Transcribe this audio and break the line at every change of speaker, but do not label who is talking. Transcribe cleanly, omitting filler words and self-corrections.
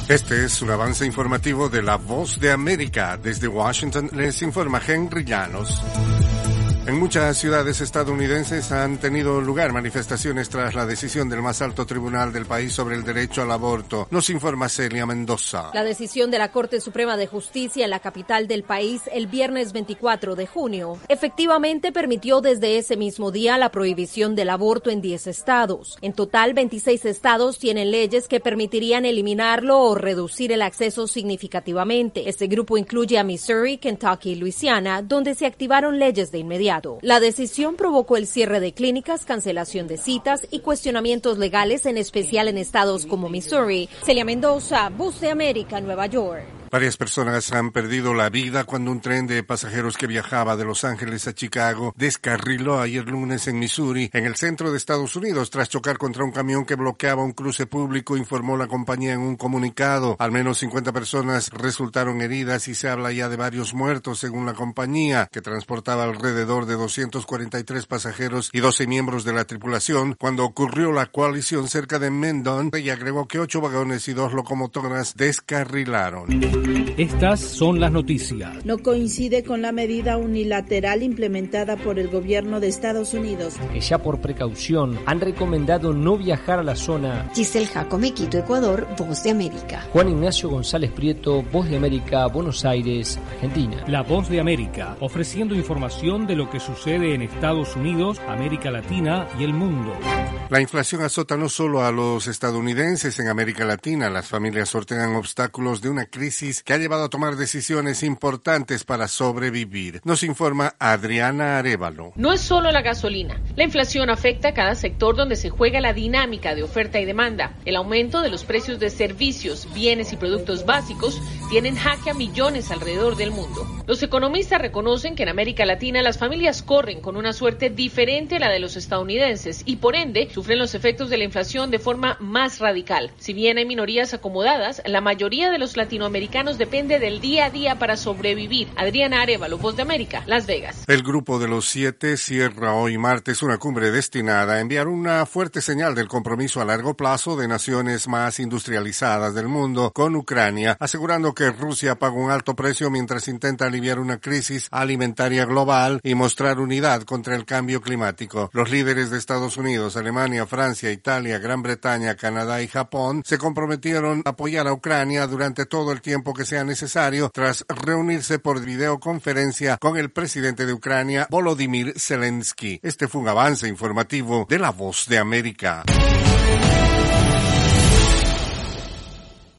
Este es un avance informativo de La Voz de América. Desde Washington les informa Henry Llanos. En muchas ciudades estadounidenses han tenido lugar manifestaciones tras la decisión del más alto tribunal del país sobre el derecho al aborto. Nos informa Celia Mendoza.
La decisión de la Corte Suprema de Justicia en la capital del país el viernes 24 de junio efectivamente permitió desde ese mismo día la prohibición del aborto en 10 estados. En total, 26 estados tienen leyes que permitirían eliminarlo o reducir el acceso significativamente. Este grupo incluye a Missouri, Kentucky y Luisiana, donde se activaron leyes de inmediato. La decisión provocó el cierre de clínicas, cancelación de citas y cuestionamientos legales, en especial en estados como Missouri. Celia Mendoza, Voz de América, Nueva York.
Varias personas han perdido la vida cuando un tren de pasajeros que viajaba de Los Ángeles a Chicago descarriló ayer lunes en Missouri, en el centro de Estados Unidos, tras chocar contra un camión que bloqueaba un cruce público, informó la compañía en un comunicado. Al menos 50 personas resultaron heridas y se habla ya de varios muertos, según la compañía, que transportaba alrededor de 243 pasajeros y 12 miembros de la tripulación cuando ocurrió la colisión cerca de Mendon, y agregó que 8 vagones y 2 locomotoras descarrilaron.
Estas son las noticias.
No coincide con la medida unilateral implementada por el gobierno de Estados Unidos,
que ya por precaución han recomendado no viajar a la zona.
Giselle Jacome, Quito, Ecuador, Voz de América.
Juan Ignacio González Prieto, Voz de América, Buenos Aires, Argentina.
La Voz de América, ofreciendo información de lo que sucede en Estados Unidos, América Latina y el mundo.
La inflación azota no solo a los estadounidenses. En América Latina, las familias sortean obstáculos de una crisis que ha llevado a tomar decisiones importantes para sobrevivir. Nos informa Adriana Arévalo.
No es solo la gasolina. La inflación afecta a cada sector donde se juega la dinámica de oferta y demanda. El aumento de los precios de servicios, bienes y productos básicos tienen jaque a millones alrededor del mundo. Los economistas reconocen que en América Latina las familias corren con una suerte diferente a la de los estadounidenses y por ende sufren los efectos de la inflación de forma más radical. Si bien hay minorías acomodadas, la mayoría de los latinoamericanos depende del día a día para sobrevivir. Adriana Arévalo, Voz de América, Las Vegas.
El Grupo de los 7 cierra hoy martes una cumbre destinada a enviar una fuerte señal del compromiso a largo plazo de naciones más industrializadas del mundo con Ucrania, asegurando que Rusia paga un alto precio mientras intenta aliviar una crisis alimentaria global y mostrar unidad contra el cambio climático. Los líderes de Estados Unidos, Alemania, Francia, Italia, Gran Bretaña, Canadá y Japón se comprometieron a apoyar a Ucrania durante todo el tiempo que sea necesario, tras reunirse por videoconferencia con el presidente de Ucrania, Volodymyr Zelensky. Este fue un avance informativo de La Voz de América.